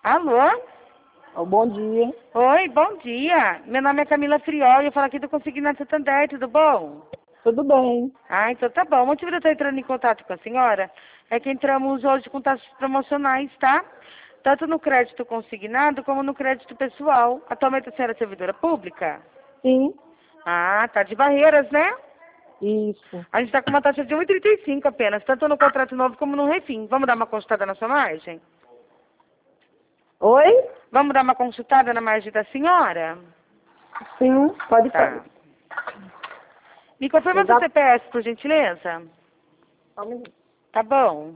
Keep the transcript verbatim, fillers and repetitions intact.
Alô? Oh, bom dia. Oi, bom dia. Meu nome é Camila Friol e eu falo aqui do Consignado Santander, tudo bom? Tudo bem. Ah, então tá bom. O motivo de eu estar entrando em contato com a senhora é que entramos hoje com taxas promocionais, tá? Tanto no crédito consignado como no crédito pessoal. Atualmente a senhora é servidora pública? Sim, Ah, tá de Barreiras, né? isso. A gente tá com uma taxa de um vírgula trinta e cinco apenas, tanto no contrato novo como no refim. Vamos dar uma consultada na sua margem? Oi? Vamos dar uma consultada na margem da senhora? Sim, pode fazer. Tá. Me confirma seu Exato. C P F, por gentileza? Só um minuto. Tá bom.